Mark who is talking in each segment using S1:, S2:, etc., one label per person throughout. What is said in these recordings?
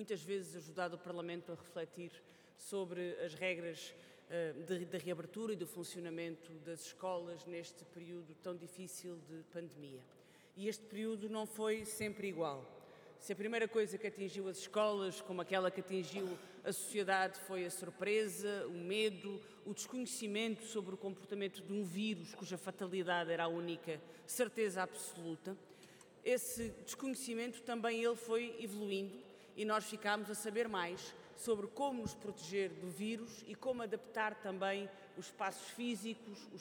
S1: muitas vezes ajudado o Parlamento a refletir sobre as regras da reabertura e do funcionamento das escolas neste período tão difícil de pandemia. E este período não foi sempre igual. Se a primeira coisa que atingiu as escolas, como aquela que atingiu a sociedade, foi a surpresa, o medo, o desconhecimento sobre o comportamento de um vírus cuja fatalidade era a única certeza absoluta, esse desconhecimento também ele foi evoluindo e nós ficámos a saber mais sobre como nos proteger do vírus e como adaptar também os espaços físicos, os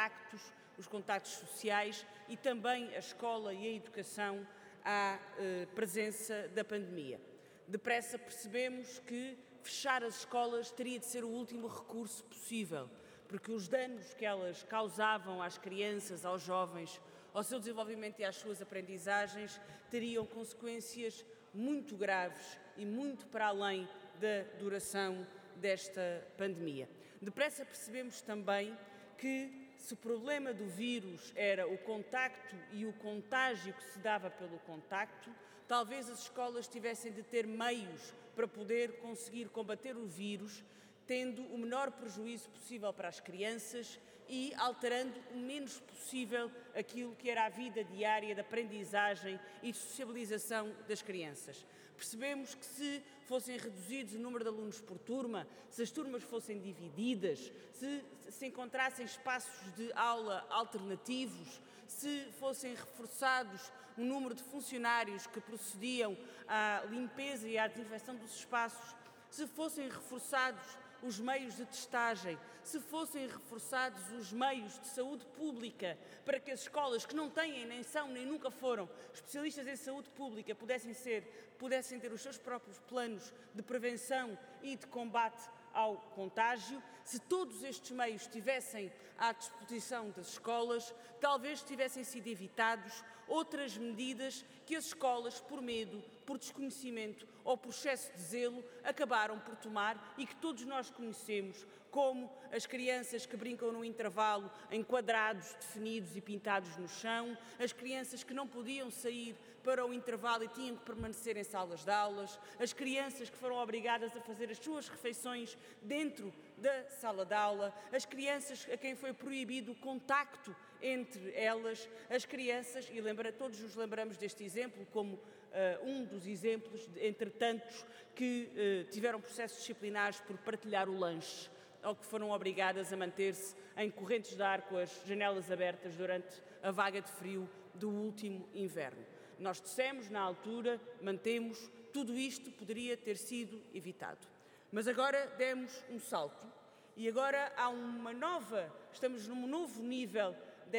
S1: contactos sociais e também a escola e a educação à presença da pandemia. Depressa percebemos que fechar as escolas teria de ser o último recurso possível, porque os danos que elas causavam às crianças, aos jovens, ao seu desenvolvimento e às suas aprendizagens teriam consequências muito graves e muito para além da duração desta pandemia. Depressa percebemos também que se o problema do vírus era o contacto e o contágio que se dava pelo contacto, talvez as escolas tivessem de ter meios para poder conseguir combater o vírus, tendo o menor prejuízo possível para as crianças e alterando o menos possível aquilo que era a vida diária de aprendizagem e de sociabilização das crianças. Percebemos que se fossem reduzidos o número de alunos por turma, se as turmas fossem divididas, se encontrassem espaços de aula alternativos, se fossem reforçados o número de funcionários que procediam à limpeza e à desinfecção dos espaços, se fossem reforçados os meios de testagem, se fossem reforçados os meios de saúde pública para que as escolas que não têm, nem são, nem nunca foram especialistas em saúde pública pudessem ter os seus próprios planos de prevenção e de combate ao contágio, se todos estes meios estivessem à disposição das escolas, talvez tivessem sido evitados outras medidas que as escolas, por medo, por desconhecimento ou por excesso de zelo, acabaram por tomar e que todos nós conhecemos, como as crianças que brincam no intervalo em quadrados definidos e pintados no chão, as crianças que não podiam sair para o intervalo e tinham que permanecer em salas de aulas, as crianças que foram obrigadas a fazer as suas refeições dentro da sala de aula, as crianças a quem foi proibido o contacto entre elas, as crianças, e todos nos lembramos deste exemplo como um dos exemplos, entre tantos, que tiveram processos disciplinares por partilhar o lanche, ou que foram obrigadas a manter-se em correntes de ar com as janelas abertas durante a vaga de frio do último inverno. Nós dissemos na altura, mantemos, tudo isto poderia ter sido evitado. Mas agora demos um salto e agora estamos num novo nível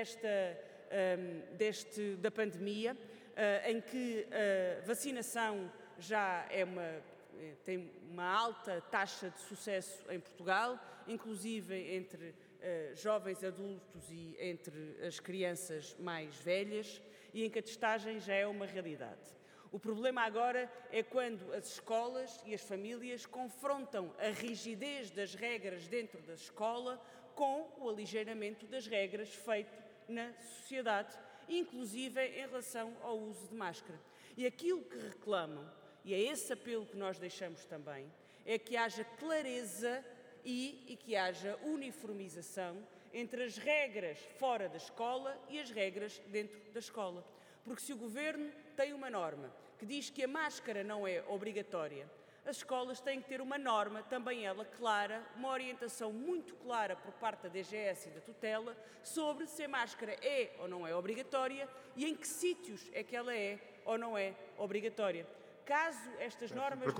S1: da pandemia, em que a vacinação já tem uma alta taxa de sucesso em Portugal, inclusive entre jovens adultos e entre as crianças mais velhas, e em que a testagem já é uma realidade. O problema agora é quando as escolas e as famílias confrontam a rigidez das regras dentro da escola com o aligeiramento das regras feito na sociedade, inclusive em relação ao uso de máscara. E aquilo que reclamam, e é esse apelo que nós deixamos também, é que haja clareza e que haja uniformização entre as regras fora da escola e as regras dentro da escola. Porque se o Governo tem uma norma que diz que a máscara não é obrigatória, as escolas têm que ter uma norma, também ela clara, uma orientação muito clara por parte da DGS e da tutela sobre se a máscara é ou não é obrigatória e em que sítios é que ela é ou não é obrigatória. Caso estas normas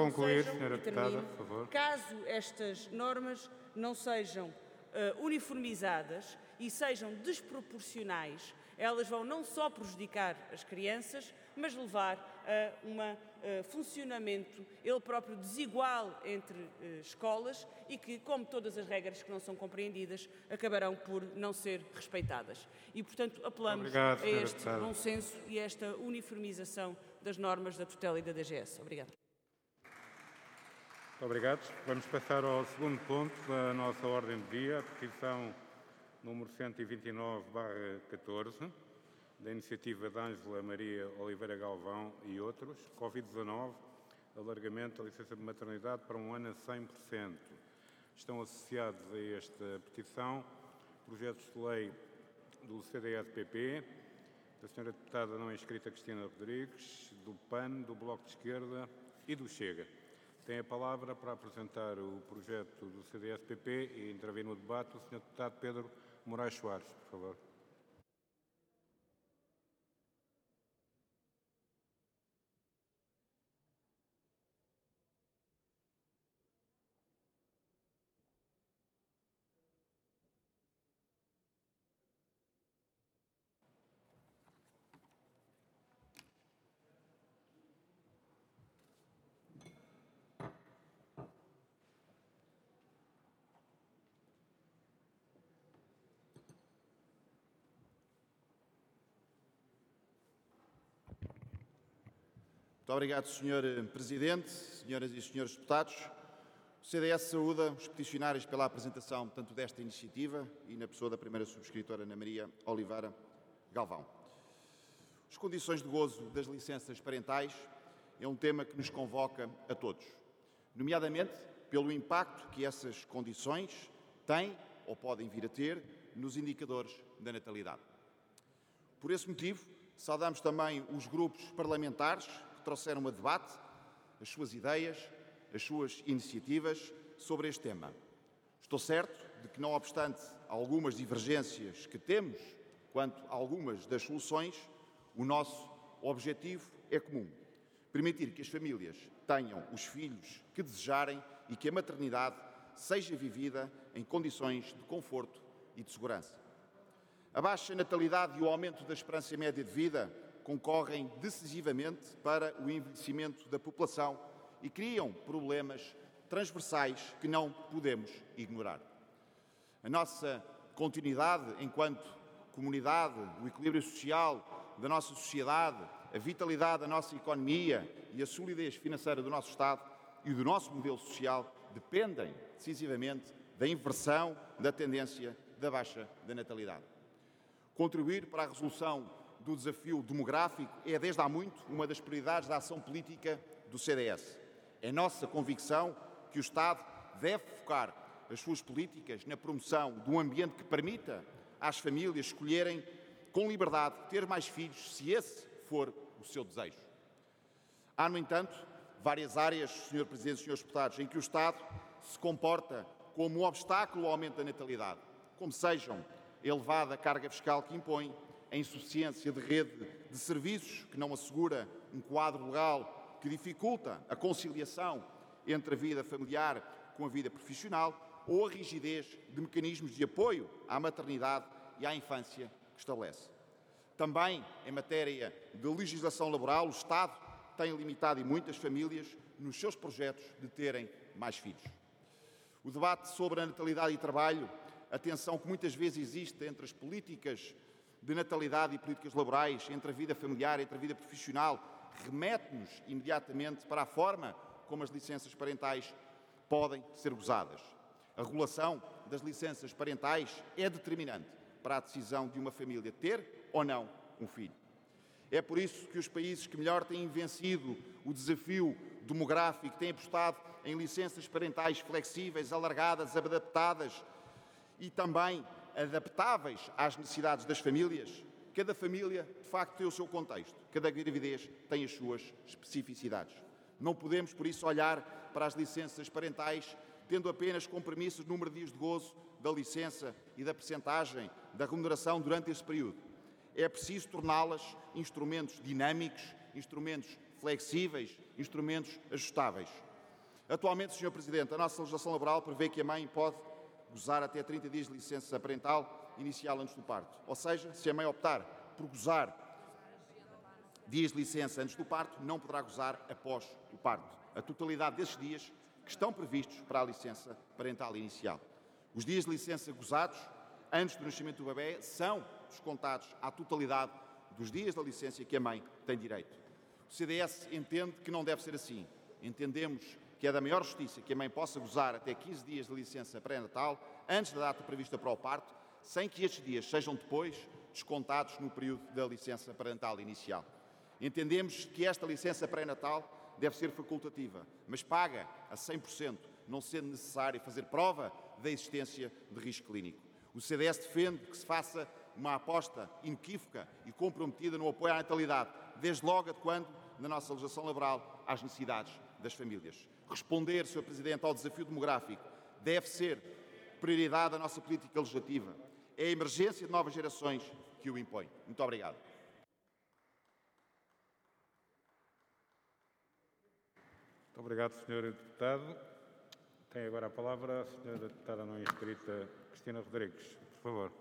S1: não sejam uniformizadas e sejam desproporcionais, elas vão não só prejudicar as crianças, mas levar a um funcionamento, ele próprio, desigual entre escolas e que, como todas as regras que não são compreendidas, acabarão por não ser respeitadas. E, portanto, apelamos a este bom senso e a esta uniformização das normas da tutela e da DGS. Obrigada.
S2: Obrigado. Vamos passar ao segundo ponto da nossa ordem de dia, a petição número 129/14, da iniciativa de Ângela Maria Oliveira Galvão e outros, Covid-19, alargamento da licença de maternidade para um ano a 100%. Estão associados a esta petição projetos de lei do CDS-PP, da Sra. Deputada não inscrita Cristina Rodrigues, do PAN, do Bloco de Esquerda e do Chega. Tem a palavra para apresentar o projeto do CDS-PP e intervir no debate o Sr. Deputado Pedro Moraes Soares, por favor.
S3: Muito obrigado, Sr. Presidente, senhoras e senhores deputados. O CDS saúda os peticionários pela apresentação tanto desta iniciativa e na pessoa da primeira subscritora, Ana Maria Oliveira Galvão. As condições de gozo das licenças parentais é um tema que nos convoca a todos, nomeadamente pelo impacto que essas condições têm ou podem vir a ter nos indicadores da natalidade. Por esse motivo, saudamos também os grupos parlamentares que trouxeram a debate as suas ideias, as suas iniciativas sobre este tema. Estou certo de que, não obstante algumas divergências que temos quanto a algumas das soluções, o nosso objetivo é comum: permitir que as famílias tenham os filhos que desejarem e que a maternidade seja vivida em condições de conforto e de segurança. A baixa natalidade e o aumento da esperança média de vida concorrem decisivamente para o envelhecimento da população e criam problemas transversais que não podemos ignorar. A nossa continuidade enquanto comunidade, o equilíbrio social da nossa sociedade, a vitalidade da nossa economia e a solidez financeira do nosso Estado e do nosso modelo social dependem decisivamente da inversão da tendência da baixa da natalidade. Contribuir para a resolução do desafio demográfico é, desde há muito, uma das prioridades da ação política do CDS. É nossa convicção que o Estado deve focar as suas políticas na promoção de um ambiente que permita às famílias escolherem com liberdade ter mais filhos, se esse for o seu desejo. Há, no entanto, várias áreas, Sr. Presidente e Srs. Deputados, em que o Estado se comporta como um obstáculo ao aumento da natalidade, como sejam a elevada carga fiscal que impõe, a insuficiência de rede de serviços que não assegura um quadro legal que dificulta a conciliação entre a vida familiar com a vida profissional ou a rigidez de mecanismos de apoio à maternidade e à infância que estabelece. Também, em matéria de legislação laboral, o Estado tem limitado e muitas famílias nos seus projetos de terem mais filhos. O debate sobre a natalidade e trabalho, a tensão que muitas vezes existe entre as políticas de natalidade e políticas laborais, entre a vida familiar e entre a vida profissional, remete-nos imediatamente para a forma como as licenças parentais podem ser gozadas. A regulação das licenças parentais é determinante para a decisão de uma família ter ou não um filho. É por isso que os países que melhor têm vencido o desafio demográfico têm apostado em licenças parentais flexíveis, alargadas, adaptadas e também adaptáveis às necessidades das famílias. Cada família, de facto, tem o seu contexto. Cada gravidez tem as suas especificidades. Não podemos, por isso, olhar para as licenças parentais tendo apenas como premissa o número de dias de gozo da licença e da percentagem da remuneração durante esse período. É preciso torná-las instrumentos dinâmicos, instrumentos flexíveis, instrumentos ajustáveis. Atualmente, Sr. Presidente, a nossa legislação laboral prevê que a mãe pode gozar até 30 dias de licença parental inicial antes do parto. Ou seja, se a mãe optar por gozar dias de licença antes do parto, não poderá gozar após o parto a totalidade desses dias que estão previstos para a licença parental inicial. Os dias de licença gozados antes do nascimento do bebê são descontados à totalidade dos dias da licença que a mãe tem direito. O CDS entende que não deve ser assim. Entendemos que é da maior justiça que a mãe possa gozar até 15 dias de licença pré-natal antes da data prevista para o parto, sem que estes dias sejam depois descontados no período da licença parental inicial. Entendemos que esta licença pré-natal deve ser facultativa, mas paga a 100%, não sendo necessário fazer prova da existência de risco clínico. O CDS defende que se faça uma aposta inequívoca e comprometida no apoio à natalidade, desde logo adequando, na nossa legislação laboral, às necessidades das famílias. Responder, Sr. Presidente, ao desafio demográfico deve ser prioridade da nossa política legislativa. É a emergência de novas gerações que o impõe. Muito obrigado.
S2: Muito obrigado, Sr. Deputado. Tem agora a palavra a Sra. Deputada não inscrita, Cristina Rodrigues. Por favor.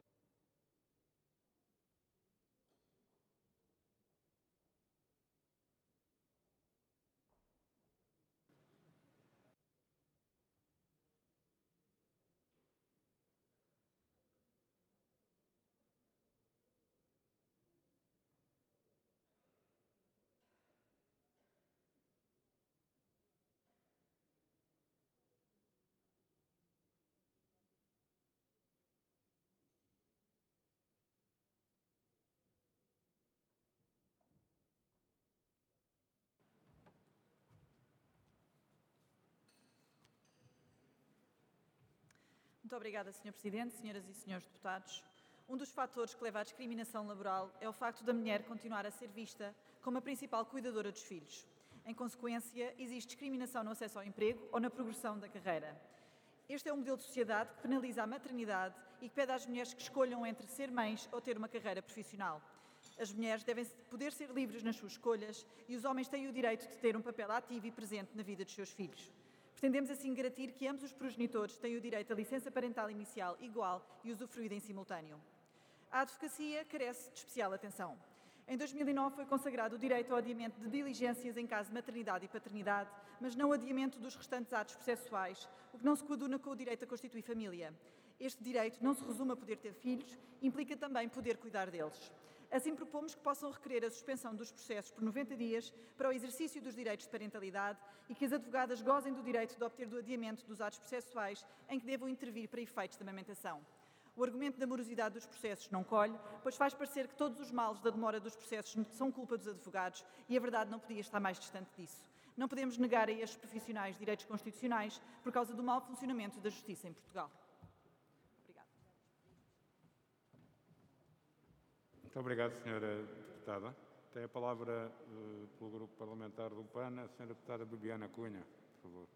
S4: Muito obrigada, Sr. Presidente, Senhoras e Senhores Deputados. Um dos fatores que leva à discriminação laboral é o facto da mulher continuar a ser vista como a principal cuidadora dos filhos. Em consequência, existe discriminação no acesso ao emprego ou na progressão da carreira. Este é um modelo de sociedade que penaliza a maternidade e que pede às mulheres que escolham entre ser mães ou ter uma carreira profissional. As mulheres devem poder ser livres nas suas escolhas e os homens têm o direito de ter um papel ativo e presente na vida dos seus filhos. Pretendemos assim garantir que ambos os progenitores têm o direito à licença parental inicial igual e usufruída em simultâneo. A advocacia carece de especial atenção. Em 2009 foi consagrado o direito ao adiamento de diligências em caso de maternidade e paternidade, mas não o adiamento dos restantes atos processuais, o que não se coaduna com o direito a constituir família. Este direito não se resume a poder ter filhos, implica também poder cuidar deles. Assim, propomos que possam requerer a suspensão dos processos por 90 dias para o exercício dos direitos de parentalidade e que as advogadas gozem do direito de obter do adiamento dos atos processuais em que devam intervir para efeitos de amamentação. O argumento da morosidade dos processos não colhe, pois faz parecer que todos os males da demora dos processos são culpa dos advogados e a verdade não podia estar mais distante disso. Não podemos negar a estes profissionais direitos constitucionais por causa do mau funcionamento da justiça em Portugal. Obrigada.
S2: Muito obrigado, Sra. Deputada. Tem a palavra pelo Grupo Parlamentar do PAN, a Sra. Deputada Bibiana Cunha, por favor.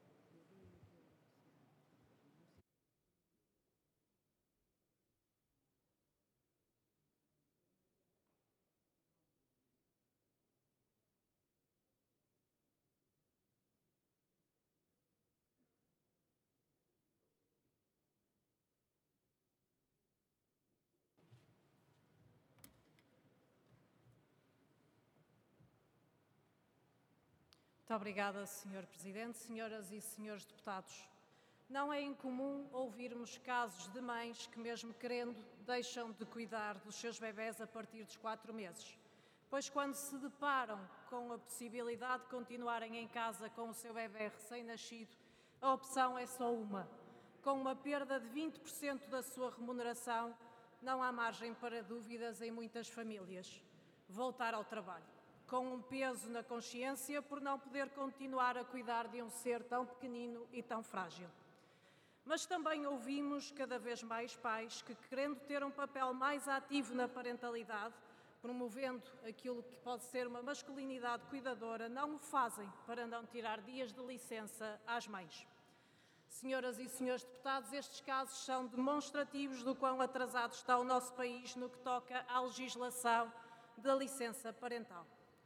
S5: Muito obrigada, Sr. Presidente, Senhoras e Senhores Deputados. Não é incomum ouvirmos casos de mães que, mesmo querendo, deixam de cuidar dos seus bebés a partir dos 4 meses. Pois quando se deparam com a possibilidade de continuarem em casa com o seu bebé recém-nascido, a opção é só uma. Com uma perda de 20% da sua remuneração, não há margem para dúvidas em muitas famílias. Voltar ao trabalho, com um peso na consciência por não poder continuar a cuidar de um ser tão pequenino e tão frágil. Mas também ouvimos cada vez mais pais que, querendo ter um papel mais ativo na parentalidade, promovendo aquilo que pode ser uma masculinidade cuidadora, não o fazem para não tirar dias de licença às mães. Senhoras e senhores deputados, estes casos são demonstrativos do quão atrasado está o nosso país no que toca à legislação da licença parental.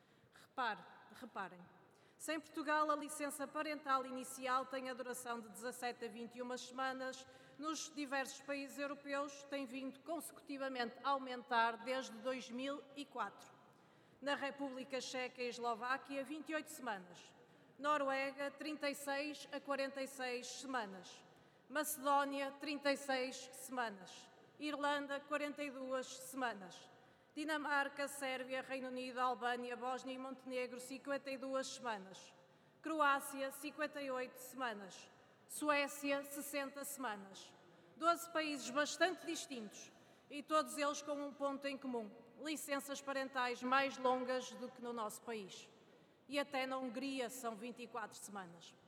S5: Reparem, se em Portugal a licença parental inicial tem a duração de 17 a 21 semanas, nos diversos países europeus tem vindo consecutivamente a aumentar desde 2004. Na República Checa e Eslováquia, 28 semanas. Noruega, 36 a 46 semanas. Macedónia, 36 semanas. Irlanda, 42 semanas. Dinamarca, Sérvia, Reino Unido, Albânia, Bósnia e Montenegro, 52 semanas. Croácia, 58 semanas. Suécia, 60 semanas. 12 países bastante distintos e todos eles com um ponto em comum: licenças parentais mais longas do que no nosso país. e até na Hungria são 24 semanas.